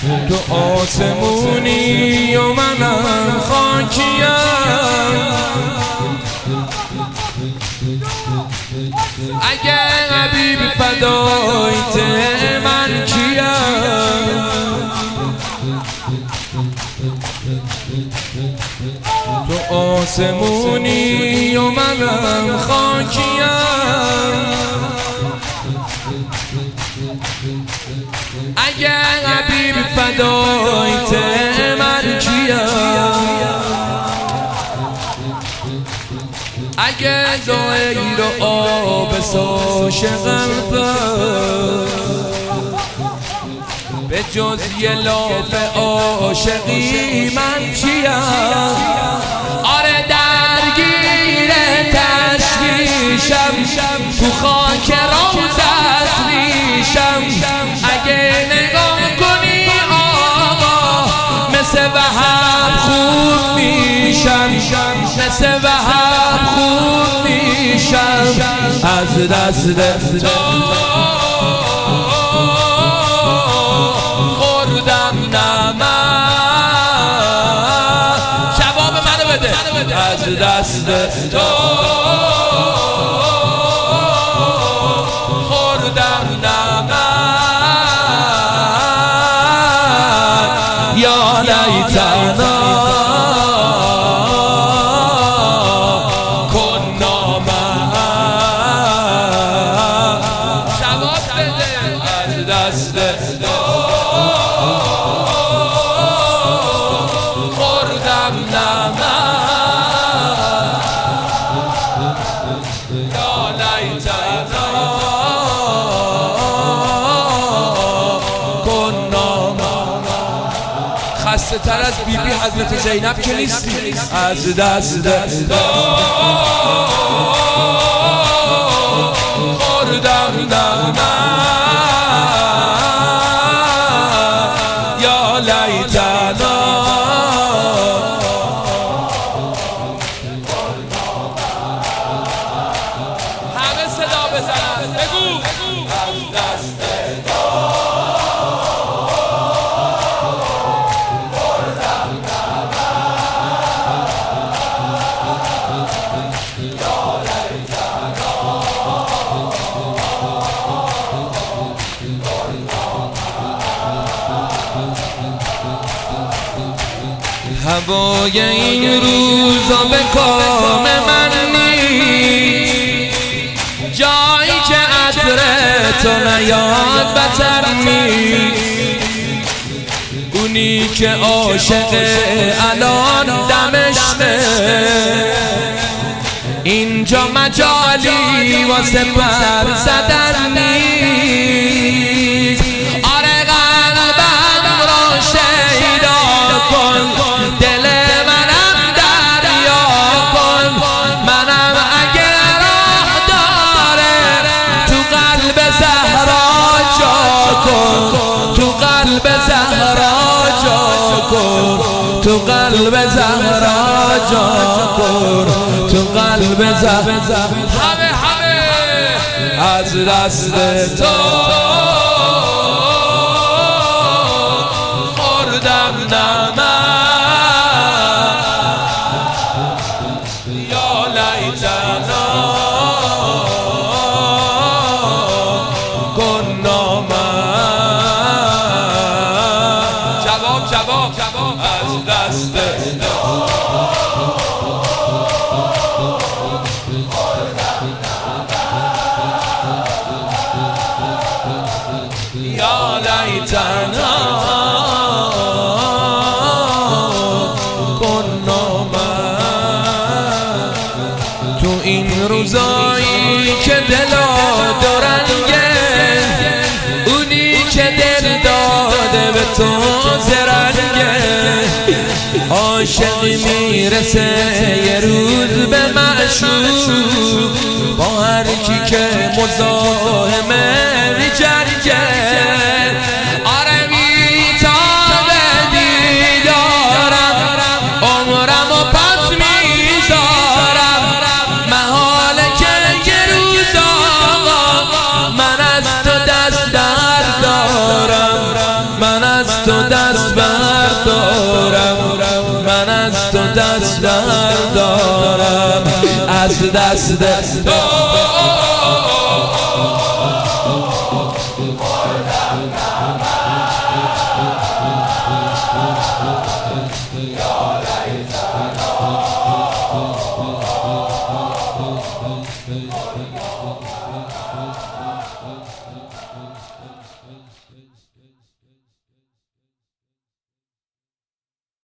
تو آسمونی و منم خاکیم. اگه حبیب فدایت من کیم؟ تو آسمونی و منم خاکیم. اگه حبیب فدایت من کیم؟ اگه زهیر و آب عاشقم به جز یه لاف عاشقی من چیم؟ آره درگیر تشویشم، تو خاک روزت ریشم. اگه نگاه کنی آقا مثل وهم خوب میشم، مثل وهم خوب میشم. از دست تو خوردم نمک، جواب منو بده. از دست تو خوردم نمک، یا لیتنا کنا معا. جواب بده. از دست خوردم نمک، یا لیتنا کنا معا. خسته تر از بی بی حضرت زینب که نیستی. از دست خوردم نمک، یا لیتنا همه صدا بزنن بگو. از دست هوای این روزا به کام من نیست، جایی که عطر تو نیاد بتر نیست. اونی که عاشق الان دمشقه، اینجا مجالی واسه پر زدن نیست. آره قلبم را شیدا کن، دل منم دریا کن. منم اگه راه داره تو قلب زهرا جا کن، تو قلب زهرا جا کن، تو قلب زهرا جا کن، تو قلب زهرا. همه از دست تو خوردم نمک، یا لیتنا کنا معا. جواب از دست تو یا لیتنا کنا معا. تو این روزایی که دلا دورنگه، اونی که دل داده به تو زرنگه. عاشق میرسه یه روز به معشوق، با هر کی که مزاحمه میجنگه. آره میتابه دیدارم، عمرم و پس میذارم. محاله که یه روز آقا من از تو دست در دارم، من از تو دست بردارم، من از تو دست بردارم، از دست